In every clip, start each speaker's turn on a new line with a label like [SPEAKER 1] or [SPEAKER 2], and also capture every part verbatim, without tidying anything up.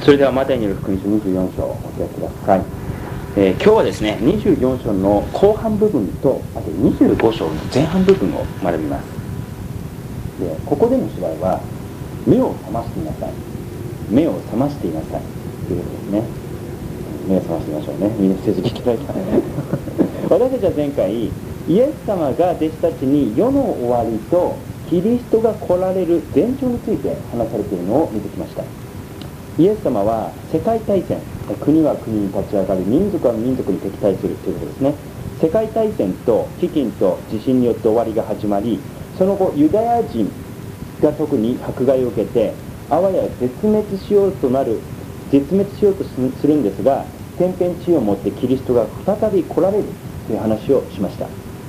[SPEAKER 1] それではマタイによる福音書にじゅうよん章をお開きください。えー、今日はですねにじゅうよん章の後半部分とあとにじゅうご章の前半部分を学びます。でここでの芝居は目を覚ましていなさい、目を覚ましていなさいということですね。目を覚ましてみましょうね。みんな成績聞きたいから私たちは前回イエス様が弟子たちに世の終わりとキリストが来られる前兆について話されているのを見てきました。イエス様は世界大戦、国は国に立ち上がり、民族は民族に敵対するということですね。世界大戦と飢饉と地震によって終わりが始まり、その後ユダヤ人が特に迫害を受けてあわや絶滅しようとなる絶滅しようとするんですが、天変地異をもってキリストが再び来られるという話をしました。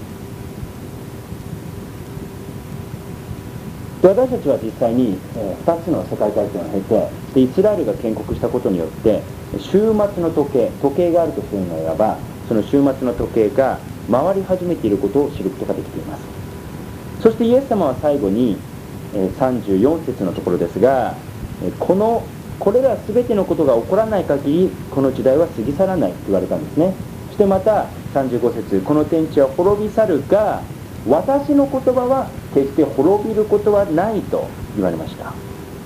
[SPEAKER 1] 私たちは実際にふたつの世界大戦を経て、でイスラエルが建国したことによって終末の時計時計があるとするのならば、その終末の時計が回り始めていることを知ることができています。そしてイエス様は最後にさんじゅうよん節のところですが、このこれら全てのことが起こらない限りこの時代は過ぎ去らないと言われたんですね。そしてまたさんじゅうご節、この天地は滅び去るが私の言葉は決して滅びることはないと言われました。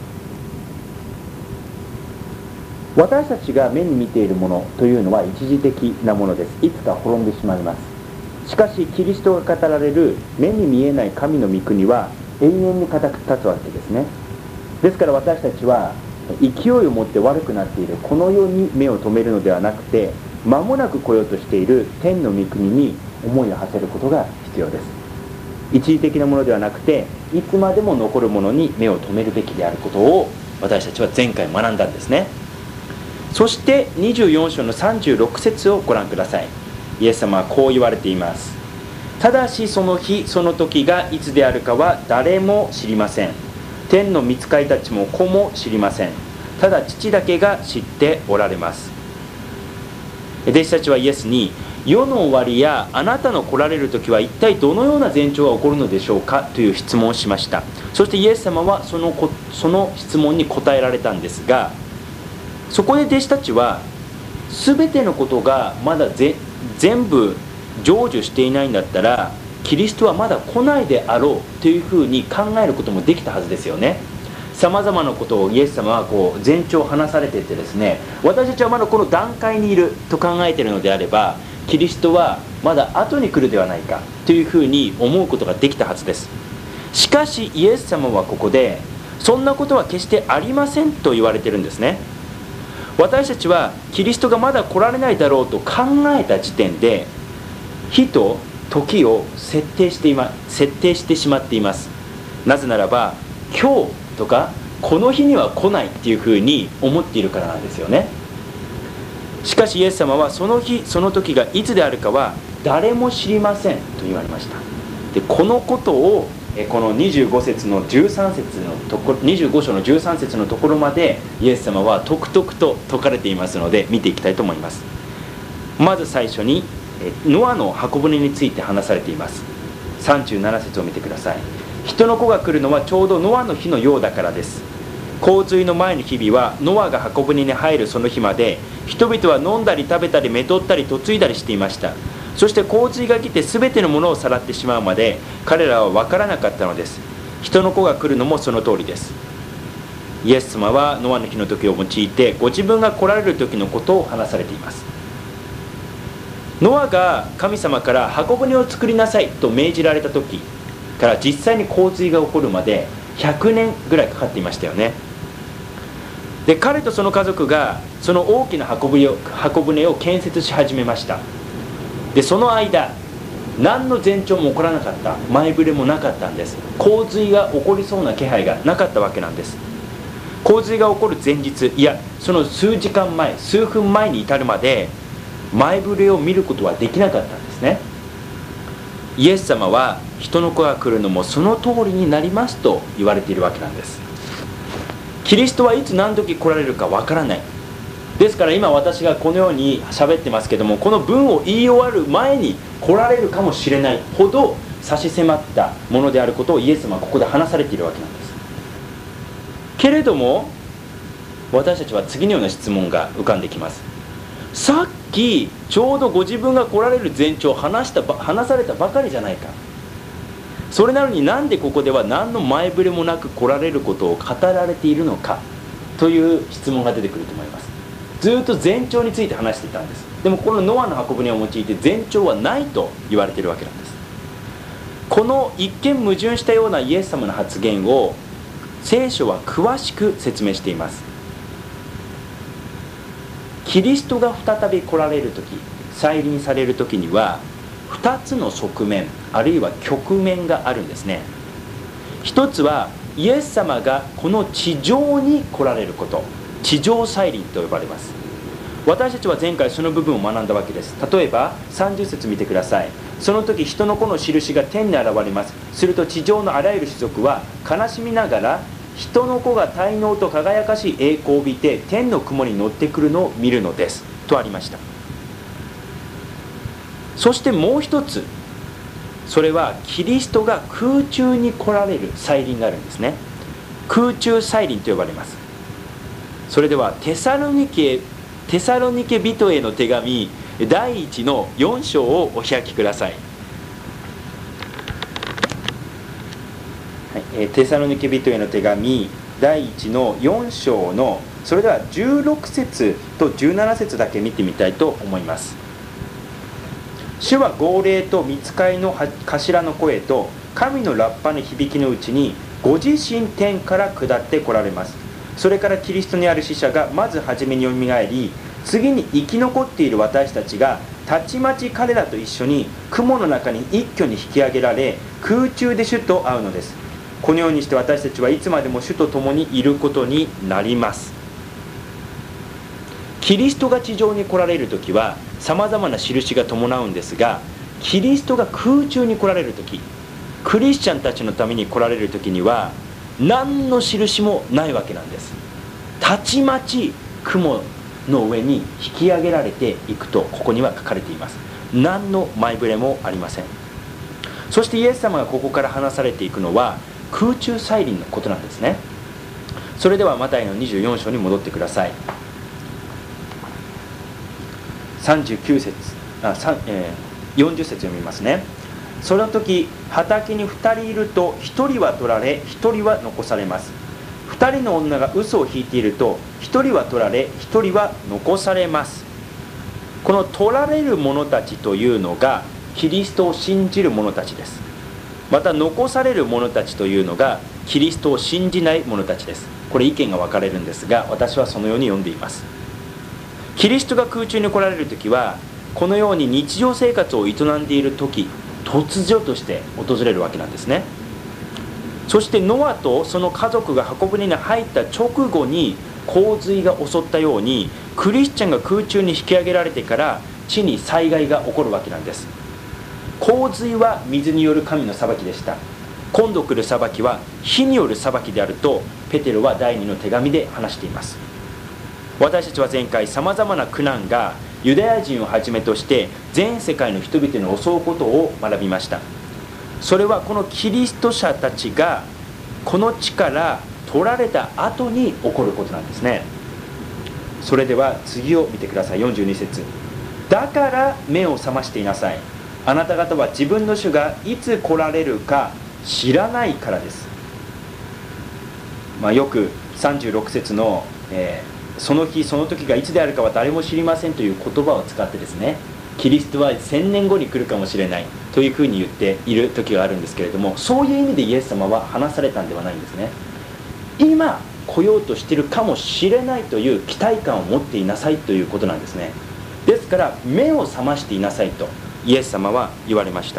[SPEAKER 1] 私たちが目に見ているものというのは一時的なものです。いつか滅んでしまいます。しかしキリストが語られる目に見えない神の御国は永遠に固く立つわけですね。ですから私たちは勢いを持って悪くなっているこの世に目を留めるのではなくて、間もなく来ようとしている天の御国に思いを馳せることが必要です。一時的なものではなくて、いつまでも残るものに目を留めるべきであることを私たちは前回学んだんですね。そしてにじゅうよん章のさんじゅうろく節をご覧ください。イエス様はこう言われています。ただしその日その時がいつであるかは誰も知りません。天の御使いたちも子も知りません。ただ父だけが知っておられます。弟子たちはイエスに、世の終わりやあなたの来られる時は一体どのような前兆が起こるのでしょうかという質問をしました。そしてイエス様はそのこその質問に答えられたんですが、そこで弟子たちは全てのことがまだぜ全部成就していないんだったらキリストはまだ来ないであろうというふうに考えることもできたはずですよね。さまざまなことをイエス様はこう前兆を話されていてですね、私たちはまだこの段階にいると考えているのであれば、キリストはまだ後に来るではないかというふうに思うことができたはずです。しかしイエス様はここでそんなことは決してありませんと言われているんですね。私たちはキリストがまだ来られないだろうと考えた時点で日と時を設定していま、設定してしまっています。なぜならば今日とかこの日には来ないっていうふうに思っているからなんですよね。しかしイエス様はその日その時がいつであるかは誰も知りませんと言われました。でこのことをこのにじゅうご節のじゅうさん節のところにじゅうご章のじゅうさん節のところまでイエス様はとくとくと説かれていますので見ていきたいと思います。まず最初にノアの箱舟について話されています。さんじゅうなな節を見てください。人の子が来るのはちょうどノアの日のようだからです。洪水の前の日々はノアが箱舟に入るその日まで人々は飲んだり食べたりめとったり嫁いだりしていました。そして洪水が来て全てのものをさらってしまうまで彼らは分からなかったのです。人の子が来るのもその通りです。イエス様はノアの日の時を用いてご自分が来られる時のことを話されています。ノアが神様から箱舟を作りなさいと命じられた時から実際に洪水が起こるまでひゃくねんぐらいかかっていましたよね。で彼とその家族がその大きな箱舟を、箱舟を建設し始めました。でその間何の前兆も起こらなかった、前触れもなかったんです。洪水が起こりそうな気配がなかったわけなんです。洪水が起こる前日、いやその数時間前数分前に至るまで前触れを見ることはできなかったんですね。イエス様は人の子が来るのもその通りになりますと言われているわけなんです。キリストはいつ何時来られるかわからない。ですから今私がこのように喋ってますけども、この文を言い終わる前に来られるかもしれないほど差し迫ったものであることをイエス様はここで話されているわけなんです。けれども私たちは次のような質問が浮かんできます。さっきちょうどご自分が来られる前兆を話したば話されたばかりじゃないか。それなのになんでここでは何の前触れもなく来られることを語られているのかという質問が出てくると思います。ずっと前兆について話していたんです。でもこのノアの箱舟を用いて前兆はないと言われているわけなんです。この一見矛盾したようなイエス様の発言を聖書は詳しく説明しています。キリストが再び来られる時、再臨される時にはふたつの側面あるいは局面があるんですね。一つはイエス様がこの地上に来られること、地上再臨と呼ばれます。私たちは前回その部分を学んだわけです。例えばさんじゅっ節見てください。その時人の子の印が天に現れます。すると地上のあらゆる種族は悲しみながら人の子が大能と輝かしい栄光を帯びて天の雲に乗ってくるのを見るのですとありました。そしてもう一つ、それはキリストが空中に来られる再臨があるんですね。空中再臨と呼ばれます。それではテサロニケテサロニケ人への手紙だいいちのよん章をお開きください。はい、えー、テサロニケ人への手紙だいいちのよん章のそれではじゅうろく節とじゅうなな節だけ見てみたいと思います。主は号令と御使いの頭の声と神のラッパの響きのうちにご自身天から下って来られます。それからキリストにある死者がまず初めによみがえり、次に生き残っている私たちがたちまち彼らと一緒に雲の中に一挙に引き上げられ、空中で主と会うのです。このようにして私たちはいつまでも主と共にいることになります。キリストが地上に来られるときはさまざまな印が伴うんですが、キリストが空中に来られるとき、クリスチャンたちのために来られるときには何の印もないわけなんです。たちまち雲の上に引き上げられていくとここには書かれています。何の前触れもありません。そしてイエス様がここから話されていくのは空中再臨のことなんですね。それではマタイのにじゅうよん章に戻ってください。さんじゅうきゅう節あ、えー、よんじゅう節読みますね。その時畑にふたりいるとひとりは取られひとりは残されます。ふたりの女が嘘を引いているとひとりは取られひとりは残されます。この取られる者たちというのがキリストを信じる者たちです。また残される者たちというのがキリストを信じない者たちです。これ意見が分かれるんですが、私はそのように読んでいます。キリストが空中に来られる時はこのように日常生活を営んでいる時、突如として訪れるわけなんですね。そしてノアとその家族が箱舟に入った直後に洪水が襲ったように、クリスチャンが空中に引き上げられてから地に災害が起こるわけなんです。洪水は水による神の裁きでした。今度来る裁きは火による裁きであるとペテロは第二の手紙で話しています。私たちは前回さまざまな苦難がユダヤ人をはじめとして全世界の人々に襲うことを学びました。それはこのキリスト者たちがこの地から取られた後に起こることなんですね。それでは次を見てください。よんじゅうに節。だから目を覚ましていなさい。あなた方は自分の主がいつ来られるか知らないからです。まあ、よくさんじゅうろく節の、えーその日その時がいつであるかは誰も知りませんという言葉を使ってですね、キリストは千年後に来るかもしれないというふうに言っている時があるんですけれども、そういう意味でイエス様は話されたんではないんですね。今来ようとしているかもしれないという期待感を持っていなさいということなんですね。ですから目を覚ましていなさいとイエス様は言われました。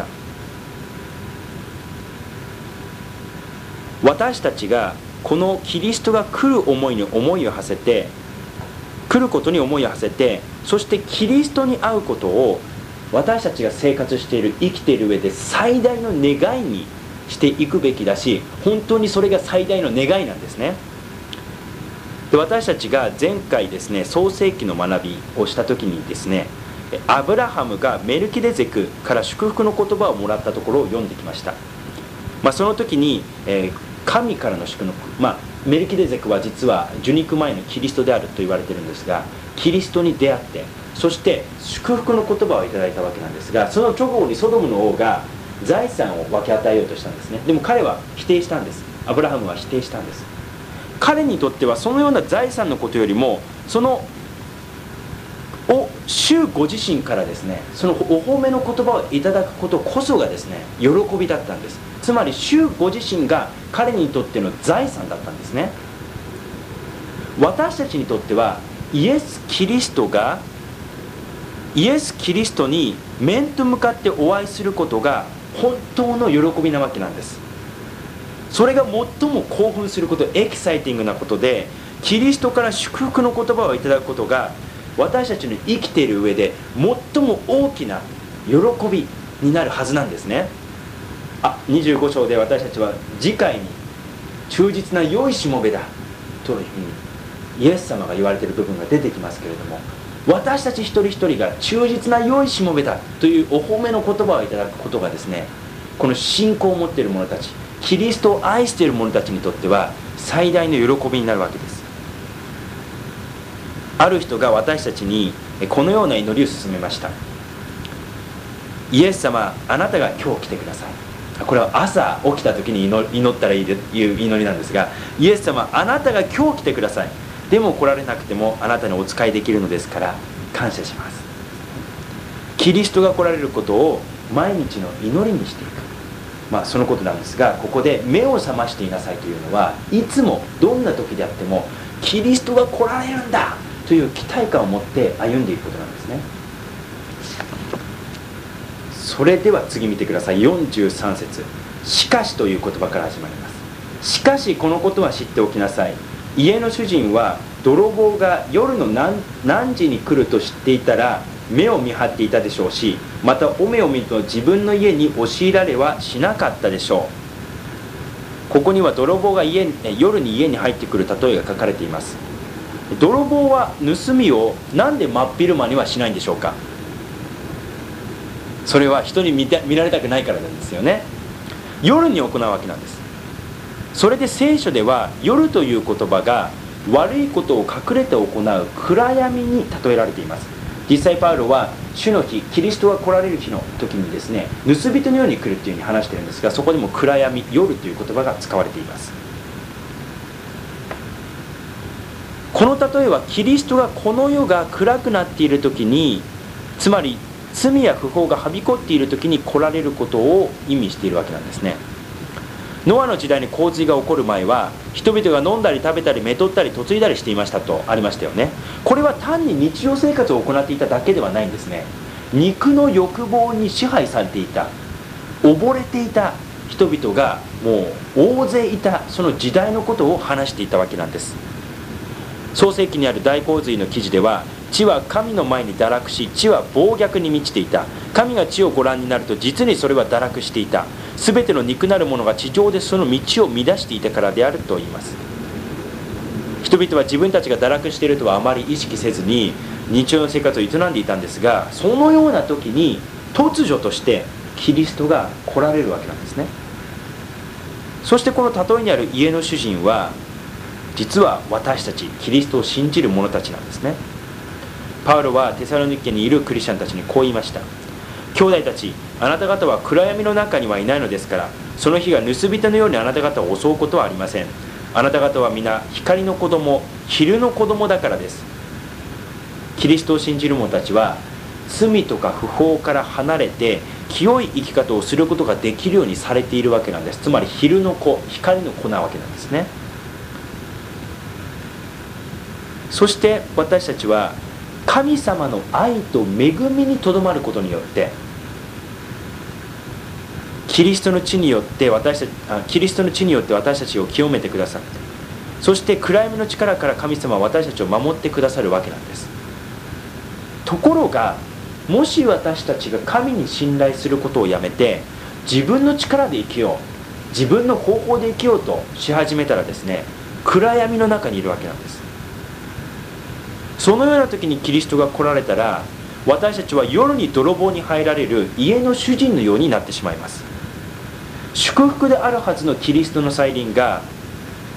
[SPEAKER 1] 私たちがこのキリストが来る思いに思いを馳せて来ることに思いを馳せて、そしてキリストに会うことを私たちが生活している生きている上で最大の願いにしていくべきだし、本当にそれが最大の願いなんですね。で私たちが前回ですね創世記の学びをした時にですね、アブラハムがメルキデゼクから祝福の言葉をもらったところを読んできました。まあ、その時に、えー、神からの祝福、まあ、 メルキデゼクは実は受肉前のキリストであると言われているんですが、キリストに出会って、そして祝福の言葉をいただいたわけなんですが、その直後にソドムの王が財産を分け与えようとしたんですね。でも彼は否定したんです。アブラハムは否定したんです。彼にとってはそのような財産のことよりも、そのを主ご自身からですね、そのお褒めの言葉をいただくことこそがですね、喜びだったんです。つまり主ご自身が彼にとっての財産だったんですね。私たちにとってはイエス・キリストがイエス・キリストに面と向かってお会いすることが本当の喜びなわけなんです。それが最も興奮すること、エキサイティングなことで、キリストから祝福の言葉をいただくことが私たちの生きている上で最も大きな喜びになるはずなんですね。あ、にじゅうご章で私たちは次回に忠実な良いしもべだというふうにイエス様が言われている部分が出てきますけれども、私たち一人一人が忠実な良いしもべだというお褒めの言葉をいただくことがですね、この信仰を持っている者たち、キリストを愛している者たちにとっては最大の喜びになるわけです。ある人が私たちにこのような祈りを勧めました。イエス様、あなたが今日来てください。これは朝起きた時に 祈, 祈ったらいいという祈りなんですが、イエス様、あなたが今日来てください。でも来られなくてもあなたにお仕えできるのですから感謝します。キリストが来られることを毎日の祈りにしていく、まあそのことなんですが、ここで目を覚ましていなさいというのは、いつもどんな時であってもキリストが来られるんだという期待感を持って歩んでいくことなんですね。それでは次見てください。よんじゅうさん節、しかしという言葉から始まります。しかしこのことは知っておきなさい。家の主人は泥棒が夜の 何, 何時に来ると知っていたら目を見張っていたでしょうし、またお目を見ると自分の家に押し入られはしなかったでしょう。ここには泥棒が家夜に家に入ってくる例えが書かれています。泥棒は盗みをなんで真っ昼間にはしないんでしょうか。それは人に 見, 見られたくないからなんですよね。夜に行うわけなんです。それで聖書では夜という言葉が悪いことを隠れて行う暗闇に例えられています。実際パウロは主の日、キリストが来られる日の時にですね、盗人のように来るというふうに話しているんですが、そこでも暗闇、夜という言葉が使われています。この例えはキリストがこの世が暗くなっている時に、つまり罪や不法がはびこっている時に来られることを意味しているわけなんですね。ノアの時代に洪水が起こる前は人々が飲んだり食べたりめとったり嫁いだりしていましたとありましたよね。これは単に日常生活を行っていただけではないんですね。肉の欲望に支配されていた、溺れていた人々がもう大勢いた、その時代のことを話していたわけなんです。創世記にある大洪水の記事では、地は神の前に堕落し、地は暴虐に満ちていた。神が地をご覧になると実にそれは堕落していた。すべての肉なるものが地上でその道を乱していたからであると言います。人々は自分たちが堕落しているとはあまり意識せずに日常の生活を営んでいたんですが、そのような時に突如としてキリストが来られるわけなんですね。そしてこの例えにある家の主人は実は私たちキリストを信じる者たちなんですね。パウロはテサロニケにいるクリスチャンたちにこう言いました。兄弟たち、あなた方は暗闇の中にはいないのですから、その日が盗人のようにあなた方を襲うことはありません。あなた方は皆光の子供、昼の子供だからです。キリストを信じる者たちは罪とか不法から離れて清い生き方をすることができるようにされているわけなんです。つまり昼の子、光の子なわけなんですね。そして私たちは神様の愛と恵みにとどまることによって、キリストの血によって私たちあキリストの血によって私たちを清めてくださって、そして暗闇の力から神様は私たちを守ってくださるわけなんです。ところが、もし私たちが神に信頼することをやめて自分の力で生きよう、自分の方法で生きようとし始めたらですね、暗闇の中にいるわけなんです。そのような時にキリストが来られたら、私たちは夜に泥棒に入られる家の主人のようになってしまいます。祝福であるはずのキリストの再臨が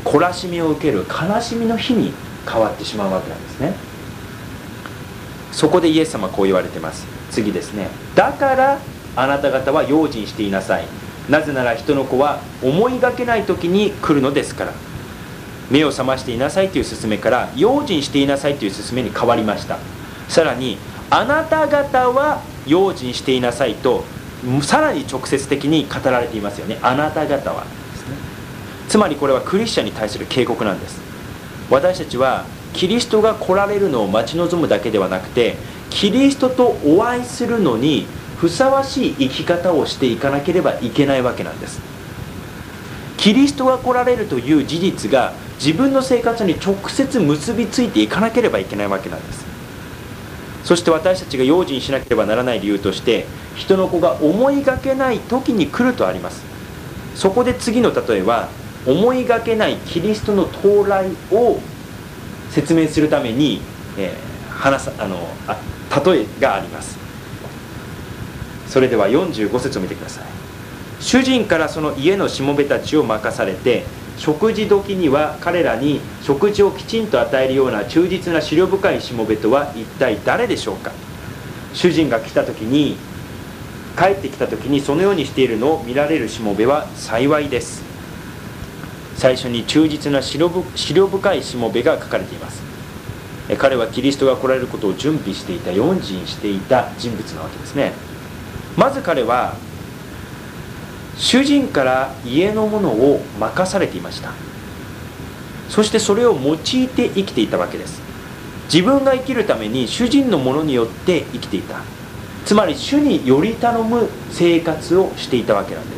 [SPEAKER 1] 懲らしみを受ける悲しみの日に変わってしまうわけなんですね。そこでイエス様はこう言われてます。次ですね。だからあなた方は用心していなさい。なぜなら人の子は思いがけない時に来るのですから。目を覚ましていなさいという勧めから用心していなさいという勧めに変わりました。さらにあなた方は用心していなさいとさらに直接的に語られていますよね。あなた方はですね。つまりこれはクリスチャンに対する警告なんです。私たちはキリストが来られるのを待ち望むだけではなくて、キリストとお会いするのにふさわしい生き方をしていかなければいけないわけなんです。キリストが来られるという事実が自分の生活に直接結びついていかなければいけないわけなんです。そして私たちが用心しなければならない理由として、人の子が思いがけない時に来るとあります。そこで次の例えは、思いがけないキリストの到来を説明するために、えー、話さあのあ例えがあります。それではよんじゅうご節を見てください。主人からその家のしもべたちを任されて、食事時には彼らに食事をきちんと与えるような忠実な思慮深いしもべとは一体誰でしょうか。主人が来た時に帰ってきた時にそのようにしているのを見られるしもべは幸いです。最初に忠実な思慮深いしもべが書かれています。彼はキリストが来られることを準備していた、用心していた人物なわけですね。まず彼は主人から家のものを任されていました。そしてそれを用いて生きていたわけです。自分が生きるために主人のものによって生きていた。つまり主により頼む生活をしていたわけなんです。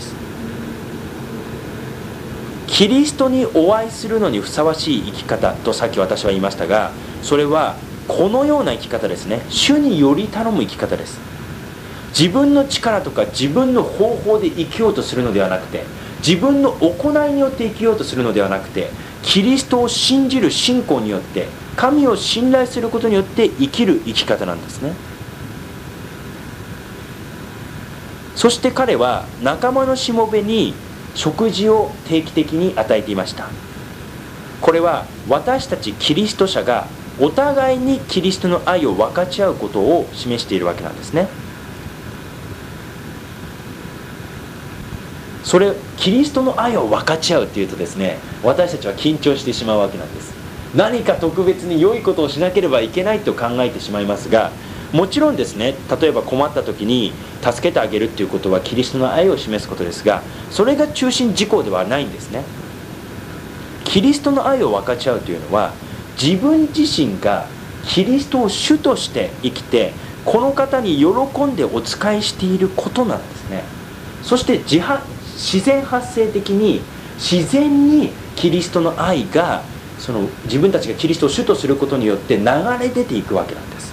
[SPEAKER 1] キリストにお会いするのにふさわしい生き方とさっき私は言いましたが、それはこのような生き方ですね。主により頼む生き方です。自分の力とか自分の方法で生きようとするのではなくて、自分の行いによって生きようとするのではなくて、キリストを信じる信仰によって、神を信頼することによって生きる生き方なんですね。そして彼は仲間のしもべに食事を定期的に与えていました。これは私たちキリスト者がお互いにキリストの愛を分かち合うことを示しているわけなんですね。それキリストの愛を分かち合うっていうとですね、私たちは緊張してしまうわけなんです。何か特別に良いことをしなければいけないと考えてしまいますが、もちろんですね、例えば困った時に助けてあげるっていうことはキリストの愛を示すことですが、それが中心事項ではないんですね。キリストの愛を分かち合うというのは、自分自身がキリストを主として生きて、この方に喜んでお仕えしていることなんですね。そして自発自然発生的に自然にキリストの愛がその自分たちがキリストを主とすることによって流れ出ていくわけなんです。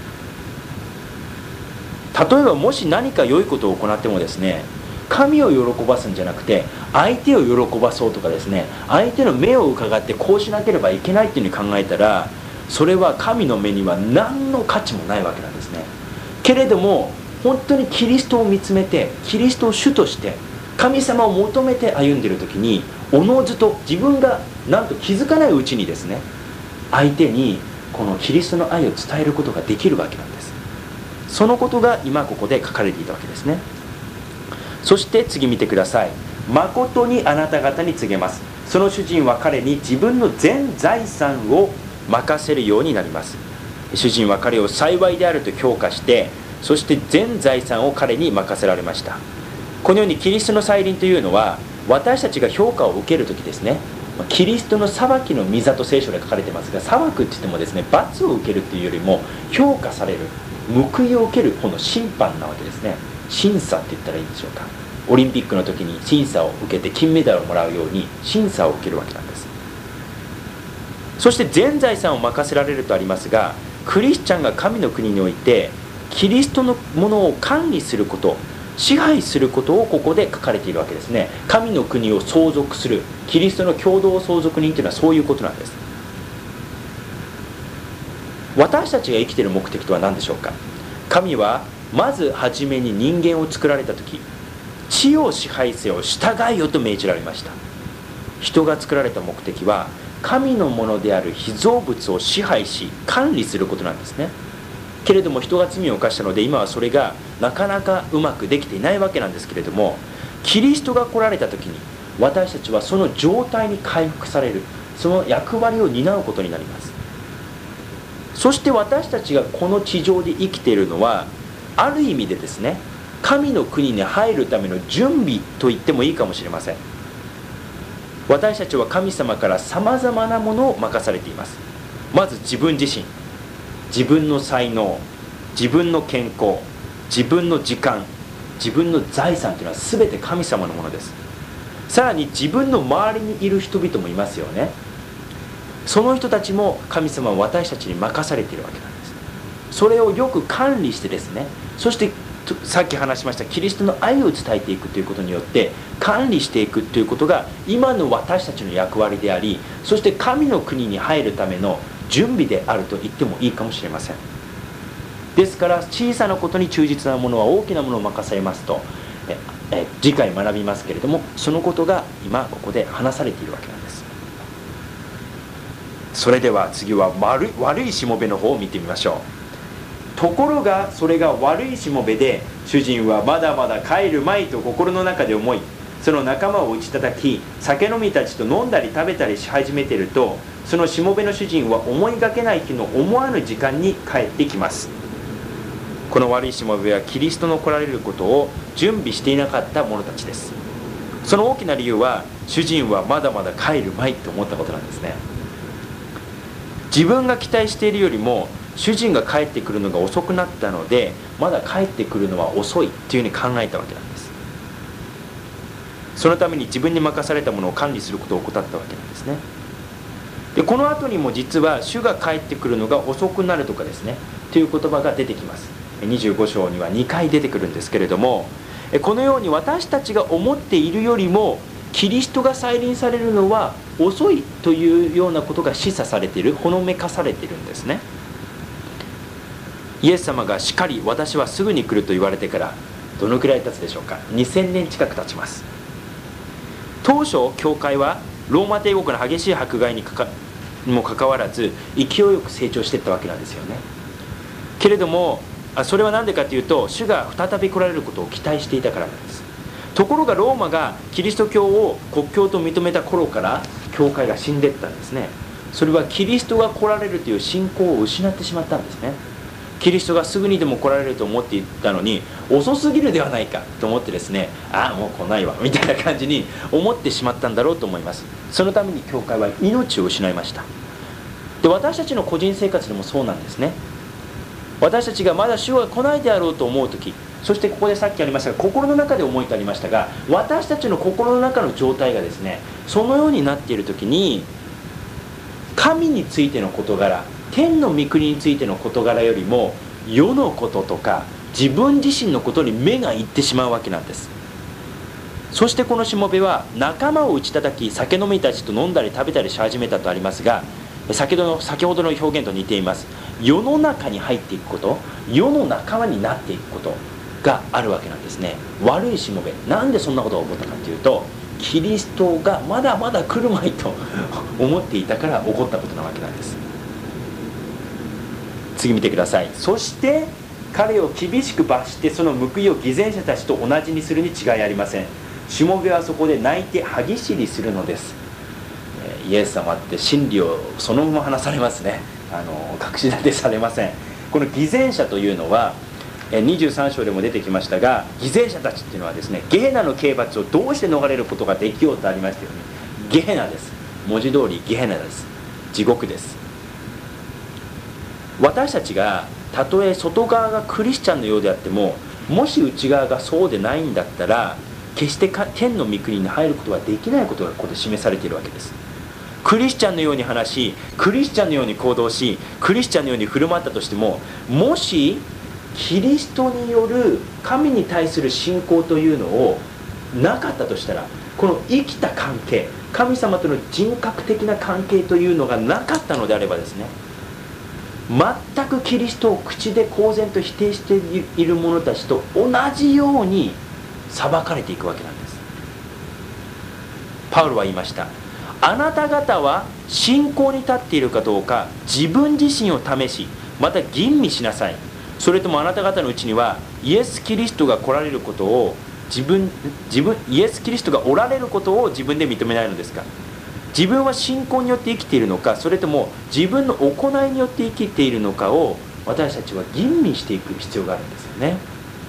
[SPEAKER 1] 例えばもし何か良いことを行ってもですね、神を喜ばすんじゃなくて相手を喜ばそうとかですね、相手の目を伺ってこうしなければいけないっていうふうに考えたら、それは神の目には何の価値もないわけなんですね。けれども本当にキリストを見つめて、キリストを主として神様を求めて歩んでいる時に、おのずと自分がなんと気づかないうちにですね、相手にこのキリストの愛を伝えることができるわけなんです。そのことが今ここで書かれていたわけですね。そして次見てください。誠にあなた方に告げます。その主人は彼に自分の全財産を任せるようになります。主人は彼を幸いであると評価して、そして全財産を彼に任せられました。このようにキリストの再臨というのは、私たちが評価を受けるときですね、キリストの裁きの御座と聖書で書かれていますが、裁くって言ってもですね、罰を受けるというよりも評価される、報いを受けるこの審判なわけですね。審査って言ったらいいんでしょうか。オリンピックの時に審査を受けて金メダルをもらうように審査を受けるわけなんです。そして全財産を任せられるとありますが、クリスチャンが神の国においてキリストのものを管理すること、支配することをここで書かれているわけですね。神の国を相続する、キリストの共同相続人というのはそういうことなんです。私たちが生きている目的とは何でしょうか。神はまず初めに人間を作られた時、地を支配せよ、従いよと命じられました。 人が作られた目的は神のものである被造物を支配し管理することなんですね。けれども人が罪を犯したので今はそれがなかなかうまくできていないわけなんですけれども、キリストが来られた時に私たちはその状態に回復される、その役割を担うことになります。そして私たちがこの地上で生きているのはある意味でですね、神の国に入るための準備と言ってもいいかもしれません。私たちは神様からさまざまなものを任されています。まず自分自身、自分の才能、自分の健康、自分の時間、自分の財産というのは全て神様のものです。さらに自分の周りにいる人々もいますよね。その人たちも神様は私たちに任されているわけなんです。それをよく管理してですね、そしてさっき話しましたキリストの愛を伝えていくということによって管理していくということが今の私たちの役割であり、そして神の国に入るための準備であると言ってもいいかもしれません。ですから小さなことに忠実なものは大きなものを任されますとええ次回学びますけれども、そのことが今ここで話されているわけなんです。それでは次は悪い、悪いしもべの方を見てみましょう。ところがそれが悪いしもべで、主人はまだまだ帰るまいと心の中で思い、その仲間を打ち叩き酒飲みたちと飲んだり食べたりし始めていると、そのしもべの主人は思いがけない日の思わぬ時間に帰ってきます。この悪いしもべはキリストの来られることを準備していなかった者たちです。その大きな理由は主人はまだまだ帰るまいと思ったことなんですね。自分が期待しているよりも主人が帰ってくるのが遅くなったので、まだ帰ってくるのは遅いというふうに考えたわけなんです。そのために自分に任されたものを管理することを怠ったわけなんですね。でこの後にも実は主が帰ってくるのが遅くなるとかですねという言葉が出てきます。にじゅうご章にはにかい出てくるんですけれども、このように私たちが思っているよりもキリストが再臨されるのは遅いというようなことが示唆されている、ほのめかされているんですね。イエス様がしかり私はすぐに来ると言われてからどのくらい経つでしょうか。にせんねん近く経ちます。当初教会はローマ帝国の激しい迫害にかかもかかわらず勢いよく成長していったわけなんですよね。けれどもそれは何でかというと、主が再び来られることを期待していたからなんです。ところがローマがキリスト教を国教と認めた頃から教会が死んでいったんですね。それはキリストが来られるという信仰を失ってしまったんですね。キリストがすぐにでも来られると思っていたのに遅すぎるではないかと思ってですね、ああもう来ないわみたいな感じに思ってしまったんだろうと思います。そのために教会は命を失いました。で私たちの個人生活でもそうなんですね。私たちがまだ主が来ないであろうと思うとき、そしてここでさっきありましたが心の中で思いとありましたが、私たちの心の中の状態がですねそのようになっているときに、神についての事柄、天の御国についての事柄よりも世のこととか自分自身のことに目がいってしまうわけなんです。そしてこのしもべは仲間を打ち叩き酒飲みたちと飲んだり食べたりし始めたとありますが、先ほどの先ほどの表現と似ています。世の中に入っていくこと、世の仲間になっていくことがあるわけなんですね。悪いしもべ、なんでそんなことが起こったかというと、キリストがまだまだ来るまいと思っていたから起こったことなわけなんです。次見てください。そして彼を厳しく罰してその報いを偽善者たちと同じにするに違いありません。しもべはそこで泣いて歯ぎしりするのです。イエス様って真理をそのまま話されますね。あの隠し立てされません。この偽善者というのはにじゅうさん章でも出てきましたが、偽善者たちっていうのはですね、ゲヘナの刑罰をどうして逃れることができようとありましたよね。ゲヘナです。文字通りゲヘナです。地獄です。私たちがたとえ外側がクリスチャンのようであっても、もし内側がそうでないんだったら決して天の御国に入ることができないことがここで示されているわけです。クリスチャンのように話し、クリスチャンのように行動し、クリスチャンのように振る舞ったとしても、もしキリストによる神に対する信仰というのをなかったとしたら、この生きた関係、神様との人格的な関係というのがなかったのであればですね、全くキリストを口で公然と否定している者たちと同じように裁かれていくわけなんです。パウロは言いました。 あなた方は信仰に立っているかどうか自分自身を試し、また吟味しなさい。それともあなた方のうちにはイエス・キリストが来られることを自分自分イエス・キリストがおられることを自分で認めないのですか。自分は信仰によって生きているのか、それとも自分の行いによって生きているのかを私たちは吟味していく必要があるんですよね。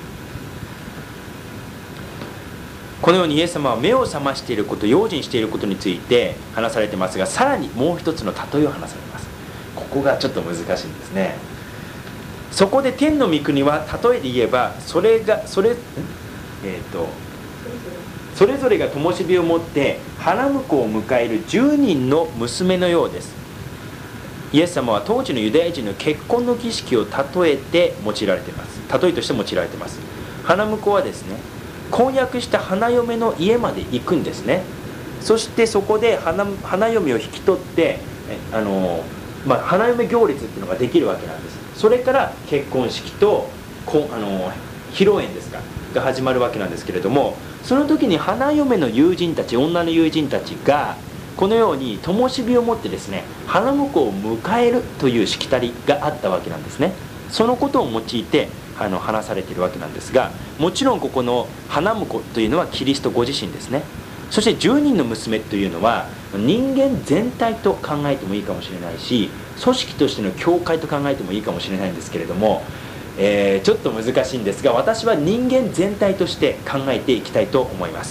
[SPEAKER 1] このようにイエス様は目を覚ましていること、用心していることについて話されていますが、さらにもう一つの例えを話されます。ここがちょっと難しいんですね。そこで天の御国は例えで言えば、それがそれえーとそれぞれが灯火を持って花婿を迎えるじゅうにんの娘のようです。イエス様は当時のユダヤ人の結婚の儀式を例えて用いられています。例えとして用いられています。花婿はですね、婚約した花嫁の家まで行くんですね。そしてそこで 花, 花嫁を引き取ってあの、まあ、花嫁行列っていうのができるわけなんです。それから結婚式とこあの披露宴ですかが始まるわけなんですけれども、その時に花嫁の友人たち、女の友人たちがこのように灯火を持ってですね、花婿を迎えるというしきたりがあったわけなんですね。そのことを用いてあの話されているわけなんですが、もちろんここの花婿というのはキリストご自身ですね。そしてじゅうにんの娘というのは人間全体と考えてもいいかもしれないし、組織としての教会と考えてもいいかもしれないんですけれども、えー、ちょっと難しいんですが、私は人間全体として考えていきたいと思います。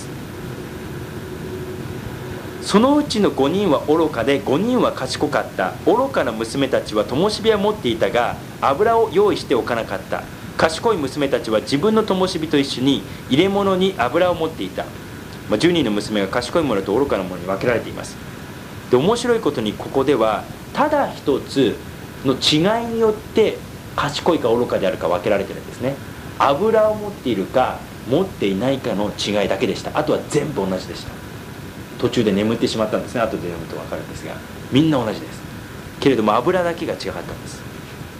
[SPEAKER 1] そのうちのごにんは愚かでごにんは賢かった。愚かな娘たちは灯火は持っていたが油を用意しておかなかった。賢い娘たちは自分の灯火と一緒に入れ物に油を持っていた。まあ、じゅうにんの娘が賢いものと愚かなものに分けられています。で、面白いことにここではただ一つの違いによって賢いか愚かであるか分けられてるんですね。油を持っているか持っていないかの違いだけでした。あとは全部同じでした。途中で眠ってしまったんですね。後で読むと分かるんですが、みんな同じです。けれども油だけが違かったんです。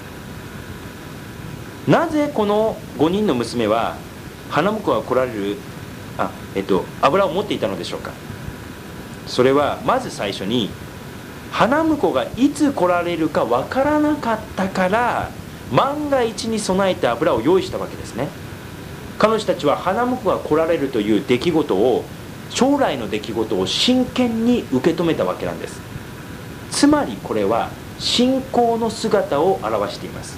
[SPEAKER 1] なぜこのごにんの娘は花婿が来られるあ、えっと、油を持っていたのでしょうか。それはまず最初に花婿がいつ来られるか分からなかったから、万が一に備えて油を用意したわけですね。彼女たちは花婿が来られるという出来事を、将来の出来事を真剣に受け止めたわけなんです。つまりこれは信仰の姿を表しています。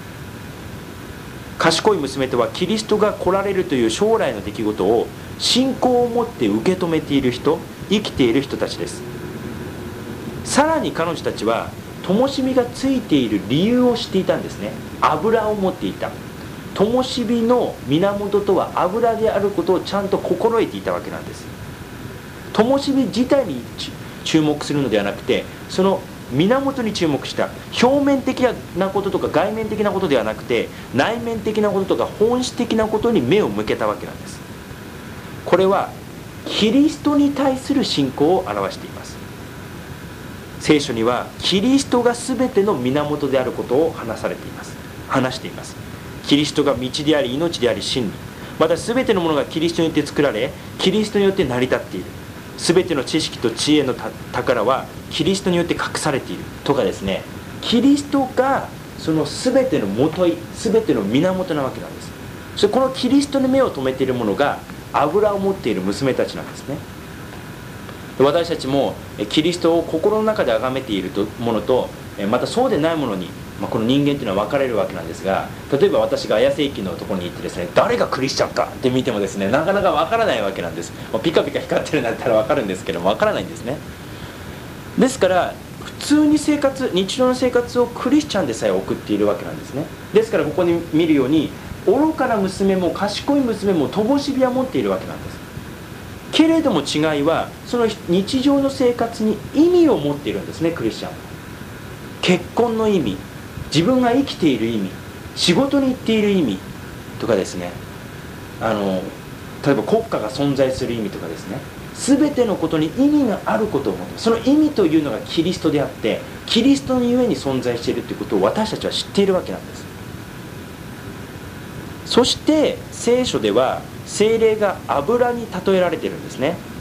[SPEAKER 1] 賢い娘とはキリストが来られるという将来の出来事を信仰を持って受け止めている人、生きている人たちです。さらに彼女たちは灯火がついている理由を知っていたんですね。油を持っていた。灯火の源とは油であることをちゃんと心得ていたわけなんです。灯火自体に注目するのではなくて、その源に注目した。表面的なこととか外面的なことではなくて、内面的なこととか本質的なことに目を向けたわけなんです。これはキリストに対する信仰を表しています。聖書にはキリストが全ての源であることを話されています。話しています。キリストが道であり命であり真理、また全てのものがキリストによって作られ、キリストによって成り立っている。全ての知識と知恵の宝はキリストによって隠されているとかですね、キリストがその全ての元い、全ての源なわけなんです。そしてこのキリストに目を留めているものが油を持っている娘たちなんですね。私たちもキリストを心の中で崇めているものと、またそうでないものに、まあ、この人間というのは分かれるわけなんですが、例えば私が綾瀬駅のところに行ってですね、誰がクリスチャンかって見てもですね、なかなか分からないわけなんです。ピカピカ光ってるんだったら分かるんですけども、分からないんですね。ですから普通に生活、日常の生活をクリスチャンでさえ送っているわけなんですね。ですからここに見るように、愚かな娘も賢い娘も灯火は持っているわけなんです。けれども違いは、その日常の生活に意味を持っているんですね。クリスチャンは結婚の意味、自分が生きている意味、仕事に行っている意味とかですね、あの例えば国家が存在する意味とかですね、全てのことに意味があることを持っています。その意味というのがキリストであって、キリストのゆえに存在しているということを私たちは知っているわけなんです。そして聖書では聖霊が油に例えられているんですね。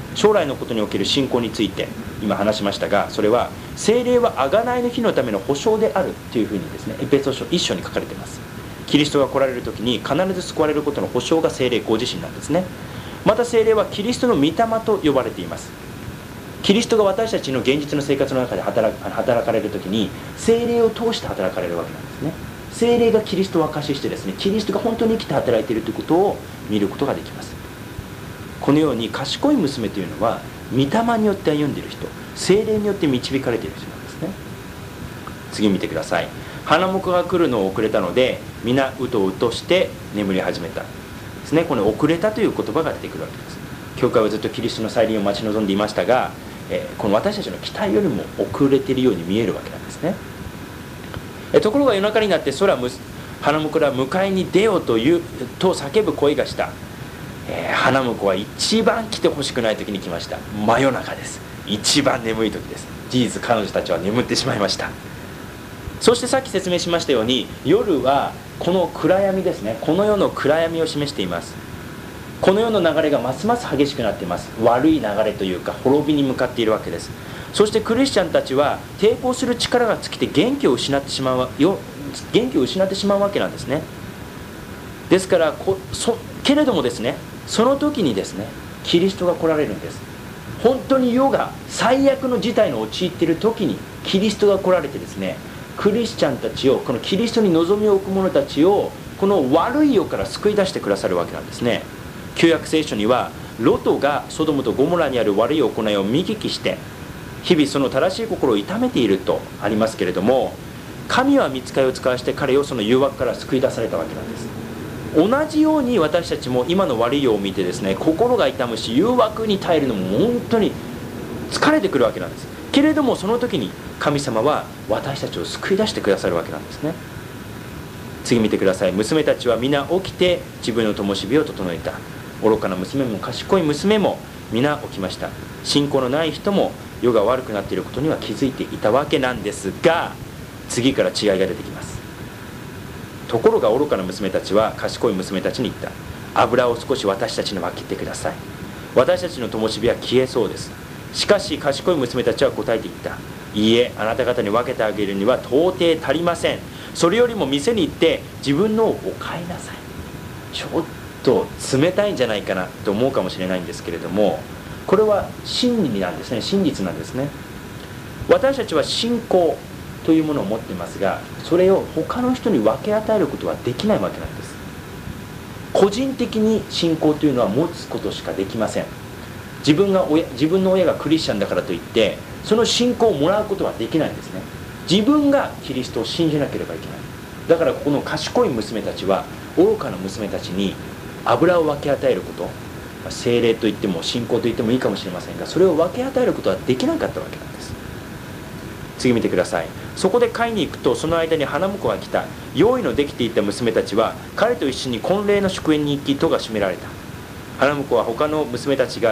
[SPEAKER 1] 将来のことにおける信仰について今話しましたが、それは聖霊は贖いの日のための保証であるというふうにですね、エペソ書いっ章に書かれています。キリストが来られる時に必ず救われることの保証が聖霊ご自身なんですね。また聖霊はキリストの御霊と呼ばれています。キリストが私たちの現実の生活の中で 働, 働かれる時に聖霊を通して働かれるわけなんですね。聖霊がキリストを証ししてですね、キリストが本当に生きて働いているということを見ることができます。このように賢い娘というのは御霊によって歩んでいる人、聖霊によって導かれている人なんですね。次見てください。花木が来るのを遅れたので皆うとうとして眠り始めたですね。この遅れたという言葉が出てくるわけです。教会はずっとキリストの再臨を待ち望んでいましたが、えー、この私たちの期待よりも遅れているように見えるわけなんですね。えところが夜中になって空む花婿ら迎えに出ようというと叫ぶ声がした。えー、花婿は一番来てほしくない時に来ました。真夜中です。一番眠い時です。事実彼女たちは眠ってしまいました。そしてさっき説明しましたように、夜はこの暗闇ですね、この世の暗闇を示しています。この世の流れがますます激しくなっています。悪い流れというか滅びに向かっているわけです。そしてクリスチャンたちは抵抗する力が尽きて元気を失ってしまうよ元気を失ってしまうわけなんですね。ですからこそけれどもですね、その時にですね、キリストが来られるんです。本当に世が最悪の事態に陥っている時にキリストが来られてですね、クリスチャンたちを、このキリストに望みを置く者たちをこの悪い世から救い出してくださるわけなんですね。旧約聖書にはロトがソドムとゴモラにある悪い行いを見聞きして日々その正しい心を痛めているとありますけれども、神は御使いを使わして彼をその誘惑から救い出されたわけなんです。同じように私たちも今の悪い世を見てですね、心が痛むし誘惑に耐えるのも本当に疲れてくるわけなんです。けれどもその時に神様は私たちを救い出してくださるわけなんですね。次見てください。娘たちは皆起きて自分の灯火を整えた。愚かな娘も賢い娘も皆起きました。信仰のない人も世が悪くなっていることには気づいていたわけなんですが、次から違いが出てきます。ところが愚かな娘たちは賢い娘たちに言った。油を少し私たちに分けてください。私たちの灯火は消えそうです。しかし賢い娘たちは答えて言った。いいえ、あなた方に分けてあげるには到底足りません。それよりも店に行って自分のをお買いなさい。ちょっと冷たいんじゃないかなと思うかもしれないんですけれども、これは真理なんですね。真実なんですね。私たちは信仰というものを持っていますが、それを他の人に分け与えることはできないわけなんです。個人的に信仰というのは持つことしかできません。自分が親自分の親がクリスチャンだからといってその信仰をもらうことはできないんですね。自分がキリストを信じなければいけない。だからここの賢い娘たちは愚かな娘たちに油を分け与えること、聖霊といっても信仰といってもいいかもしれませんが、それを分け与えることはできなかったわけなんです。次見てください。そこで買いに行くとその間に花婿が来た。用意のできていた娘たちは彼と一緒に婚礼の祝宴に行き戸が閉められた。花婿は他の娘たちが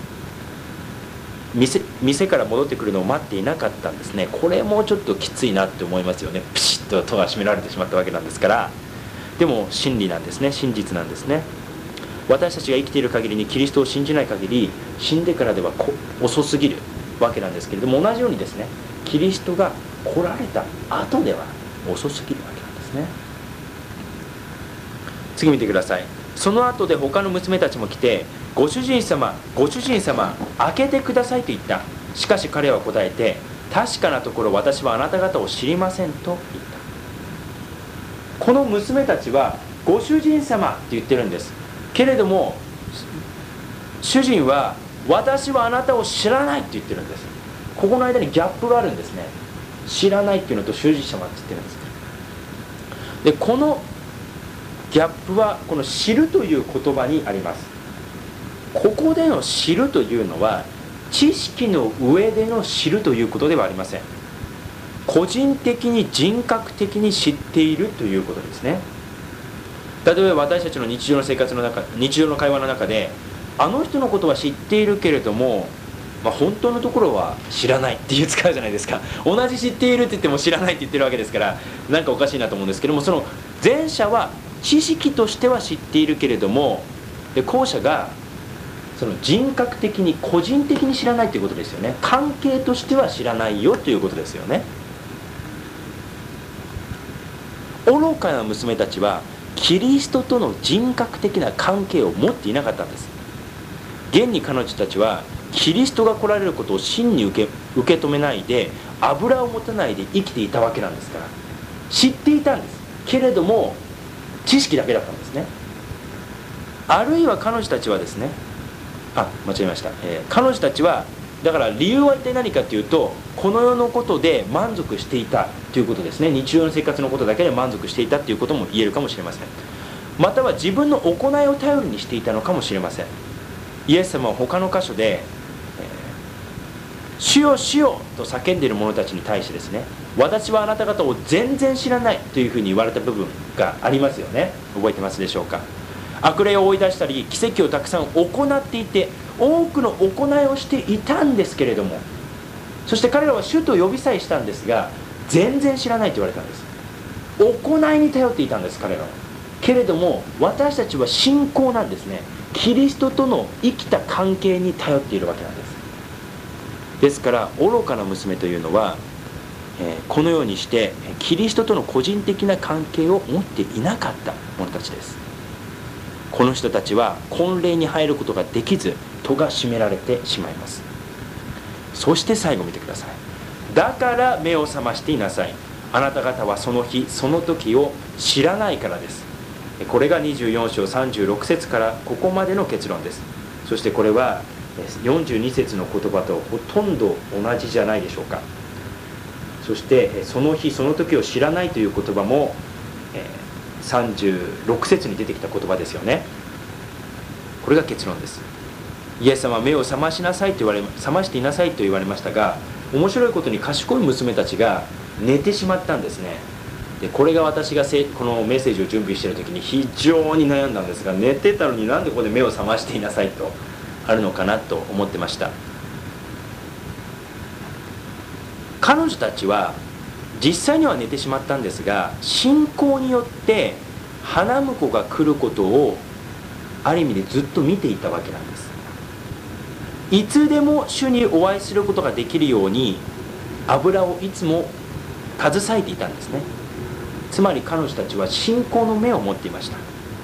[SPEAKER 1] 店, 店から戻ってくるのを待っていなかったんですね。これもちょっときついなって思いますよね。ピシッと戸が閉められてしまったわけなんですから。でも真理なんですね。真実なんですね。私たちが生きている限りにキリストを信じない限り死んでからでは遅すぎるわけなんですけれども、同じようにですね、キリストが来られた後では遅すぎるわけなんですね。次見てください。その後で他の娘たちも来て、ご主人様、ご主人様、開けてくださいと言った。しかし彼は答えて、確かなところ私はあなた方を知りませんと言った。この娘たちはご主人様って言ってるんです。けれども主人は私はあなたを知らないって言ってるんです。ここの間にギャップがあるんですね。知らないっていうのと主人様って言ってるんです。でこのギャップはこの知るという言葉にあります。ここでの知るというのは知識の上での知るということではありません。個人的に人格的に知っているということですね。例えば私たちの日常の生活の中、日常の会話の中であの人のことは知っているけれども、まあ、本当のところは知らないっていう使うじゃないですか。同じ知っているって言っても知らないって言ってるわけですから、なんかおかしいなと思うんですけども、その前者は知識としては知っているけれども、で後者がその人格的に個人的に知らないということですよね。関係としては知らないよということですよね。愚かな娘たちはキリストとの人格的な関係を持っていなかったんです。現に彼女たちはキリストが来られることを真に受け、受け止めないで、油を持たないで生きていたわけなんですから、知っていたんですけれども知識だけだったんですね。あるいは彼女たちはですね、あ、間違えました、えー、彼女たちはだから理由は一体何かというと、この世のことで満足していたということですね。日常の生活のことだけで満足していたということも言えるかもしれません。または自分の行いを頼りにしていたのかもしれません。イエス様は他の箇所で、えー、主よ主よと叫んでいる者たちに対してですね、私はあなた方を全然知らないというふうに言われた部分がありますよね。覚えてますでしょうか。悪霊を追い出したり奇跡をたくさん行っていて、多くの行いをしていたんですけれども、そして彼らは主と呼びさえしたんですが、全然知らないと言われたんです。行いに頼っていたんです彼らは。けれども私たちは信仰なんですね。キリストとの生きた関係に頼っているわけなんです。ですから愚かな娘というのは、えー、このようにしてキリストとの個人的な関係を持っていなかった者たちです。この人たちは婚礼に入ることができず、戸が閉められてしまいます。そして最後見てください。だから目を覚ましていなさい。あなた方はその日その時を知らないからです。これがにじゅうよん章さんじゅうろく節からここまでの結論です。そしてこれはよんじゅうに節の言葉とほとんど同じじゃないでしょうか。そしてその日その時を知らないという言葉もさんじゅうろく節に出てきた言葉ですよね。これが結論です。イエス様は目を覚ましなさいと言われ、覚ましていなさいと言われましたが、面白いことに賢い娘たちが寝てしまったんですね。でこれが私がせこのメッセージを準備している時に非常に悩んだんですが、寝てたのになんでここで目を覚ましていなさいとあるのかなと思ってました。彼女たちは実際には寝てしまったんですが、信仰によって花婿が来ることをある意味でずっと見ていたわけなんです。いつでも主にお会いすることができるように油をいつも携えていたんですね。つまり彼女たちは信仰の目を持っていました。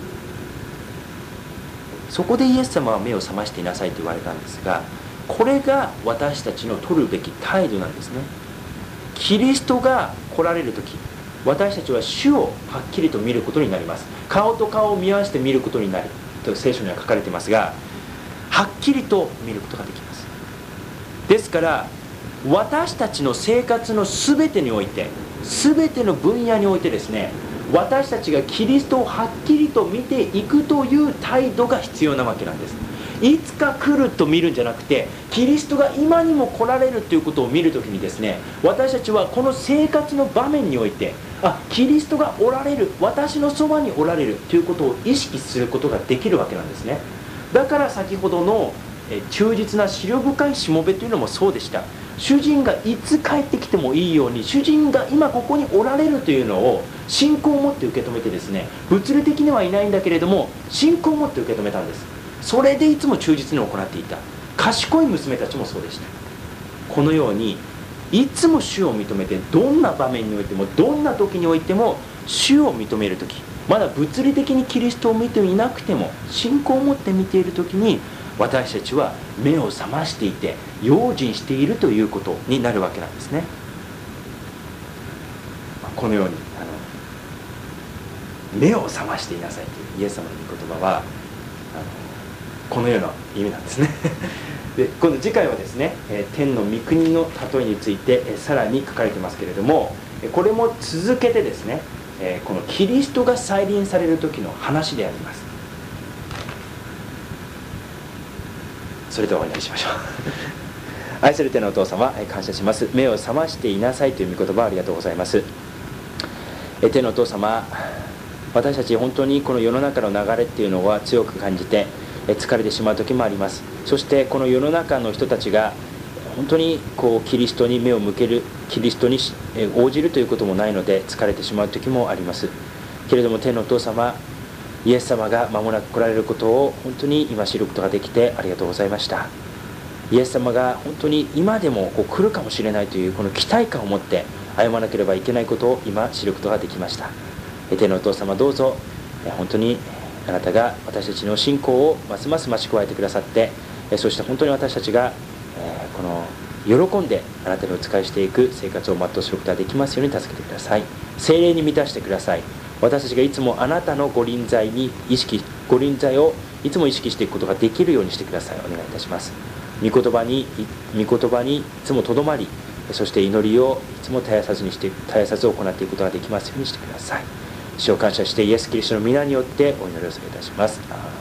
[SPEAKER 1] そこでイエス様は目を覚ましていなさいと言われたんですが、これが私たちの取るべき態度なんですね。キリストが来られる時、私たちは主をはっきりと見ることになります。顔と顔を見合わせて見ることになると聖書には書かれていますが、はっきりと見ることができます。ですから私たちの生活の全てにおいて、全ての分野においてですね、私たちがキリストをはっきりと見ていくという態度が必要なわけなんです。いつか来ると見るんじゃなくて、キリストが今にも来られるということを見るときにですね、私たちはこの生活の場面において、あ、キリストがおられる、私のそばにおられるということを意識することができるわけなんですね。だから先ほどのえ忠実な思慮深いしもべというのもそうでした。主人がいつ帰ってきてもいいように、主人が今ここにおられるというのを信仰を持って受け止めてですね、物理的にはいないんだけれども信仰を持って受け止めたんです。それでいつも忠実に行っていた。賢い娘たちもそうでした。このようにいつも主を認めて、どんな場面においてもどんな時においても主を認める時、まだ物理的にキリストを見ていなくても信仰を持って見ている時に、私たちは目を覚ましていて用心しているということになるわけなんですね。このようにあの目を覚ましていなさいというイエス様の御言葉はあのこのような意味なんですね。で今度次回はですね、天の御国の例えについてさらに書かれてますけれども、これも続けてですね、このキリストが再臨される時の話であります。それではお祈りしましょう。愛する天のお父様、感謝します。目を覚ましていなさいという御言葉ありがとうございます。天のお父様、私たち本当にこの世の中の流れっていうのは強く感じて疲れてしまう時もあります。そしてこの世の中の人たちが本当にこうキリストに目を向ける、キリストに応じるということもないので疲れてしまう時もありますけれども、天のお父様、 イエス様が間もなく来られることを本当に今知ることができてありがとうございました。イエス様が本当に今でもこう来るかもしれないというこの期待感を持って歩まなければいけないことを今知ることができました。天のお父様、どうぞ本当にあなたが私たちの信仰をますます増し加えてくださって、そして本当に私たちがこの喜んであなたにお仕えしていく生活を全うすることができますように助けてください。聖霊に満たしてください。私たちがいつもあなたのご臨在に意識ご臨在をいつも意識していくことができるようにしてください。お願いいたします。御言葉に御言葉にいつもとどまり、そして祈りをいつも絶やさずにして絶やさず行っていくことができますようにしてください。主を感謝してイエス・キリストの皆によってお祈りをされいたします。